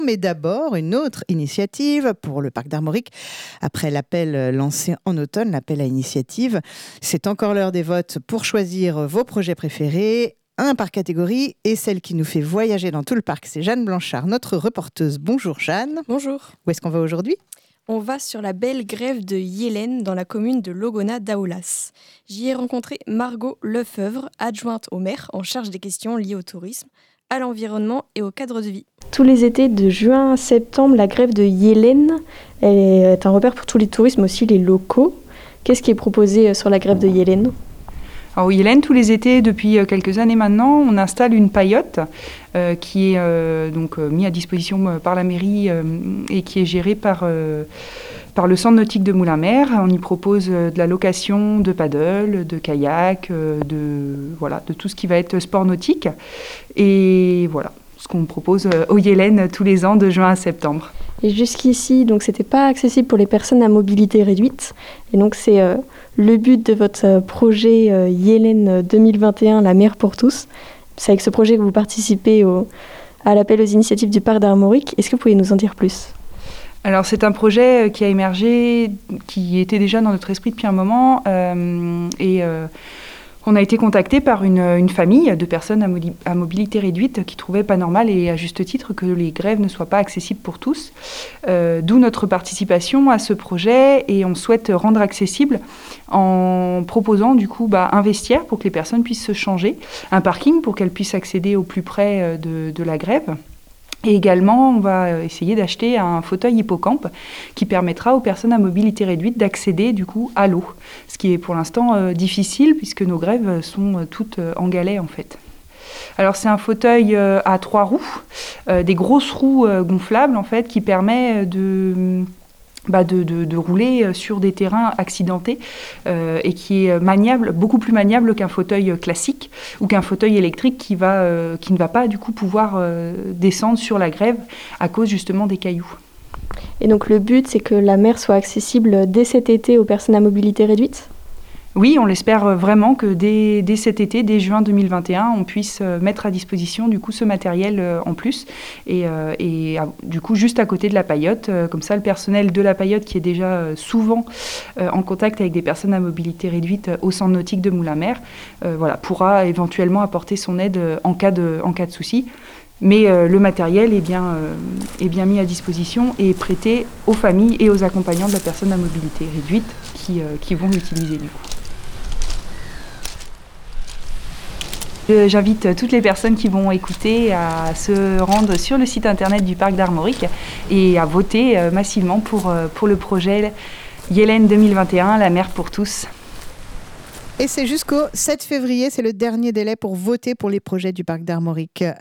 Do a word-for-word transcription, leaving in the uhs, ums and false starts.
Mais d'abord, une autre initiative pour le parc d'Armorique. Après l'appel lancé en automne, l'appel à initiative, c'est encore l'heure des votes pour choisir vos projets préférés. Un par catégorie, et celle qui nous fait voyager dans tout le parc, c'est Jeanne Blanchard, notre reporteuse. Bonjour Jeanne. Bonjour. Où est-ce qu'on va aujourd'hui ? On va sur la belle grève de Yélène dans la commune de Logona-Daoulas. J'y ai rencontré Margot Lefeuvre, adjointe au maire en charge des questions liées au tourisme, à l'environnement et au cadre de vie. Tous les étés de juin à septembre, la grève de Yélène est un repère pour tous les touristes, mais aussi les locaux. Qu'est-ce qui est proposé sur la grève de Yélène ? Alors Yélène, tous les étés, depuis quelques années maintenant, on installe une paillote euh, qui est euh, donc euh, mise à disposition par la mairie euh, et qui est gérée par, euh, par le centre nautique de Moulins-Mer. On y propose de la location de paddle, de kayak, euh, de, voilà, de tout ce qui va être sport nautique. Et voilà ce qu'on propose aux Yélène tous les ans de juin à septembre. Et jusqu'ici, donc c'était pas accessible pour les personnes à mobilité réduite. Et donc c'est euh, le but de votre projet euh, Yélène deux mille vingt et un, la mer pour tous. C'est avec ce projet que vous participez au, à l'appel aux initiatives du parc d'Armorique. Est-ce que vous pouvez nous en dire plus ? Alors c'est un projet qui a émergé, qui était déjà dans notre esprit depuis un moment euh, et euh, on a été contacté par une, une famille de personnes à, moli- à mobilité réduite qui trouvaient pas normal et à juste titre que les grèves ne soient pas accessibles pour tous. Euh, d'où notre participation à ce projet et on souhaite rendre accessible en proposant du coup bah, un vestiaire pour que les personnes puissent se changer, un parking pour qu'elles puissent accéder au plus près de, de la grève. Et également, on va essayer d'acheter un fauteuil hippocampe qui permettra aux personnes à mobilité réduite d'accéder du coup à l'eau, ce qui est pour l'instant euh, difficile puisque nos grèves sont euh, toutes euh, en galets en fait. Alors c'est un fauteuil euh, à trois roues, euh, des grosses roues euh, gonflables en fait qui permet de Bah de, de, de rouler sur des terrains accidentés euh, et qui est maniable, beaucoup plus maniable qu'un fauteuil classique ou qu'un fauteuil électrique qui, va, euh, qui ne va pas du coup pouvoir euh, descendre sur la grève à cause justement des cailloux. Et donc le but, c'est que la mer soit accessible dès cet été aux personnes à mobilité réduite ? Oui, on l'espère vraiment que dès, dès cet été, dès juin deux mille vingt et un, on puisse mettre à disposition du coup ce matériel en plus et, euh, et du coup juste à côté de la paillote, euh, comme ça le personnel de la paillote qui est déjà souvent euh, en contact avec des personnes à mobilité réduite au centre nautique de Moulins-Mer, euh, voilà, pourra éventuellement apporter son aide en cas de, en cas de souci. Mais euh, le matériel est bien, euh, est bien mis à disposition et prêté aux familles et aux accompagnants de la personne à mobilité réduite qui, euh, qui vont l'utiliser du coup. J'invite toutes les personnes qui vont écouter à se rendre sur le site internet du parc d'Armorique et à voter massivement pour, pour le projet Yélène deux mille vingt et un, la mer pour tous. Et c'est jusqu'au sept février, c'est le dernier délai pour voter pour les projets du parc d'Armorique.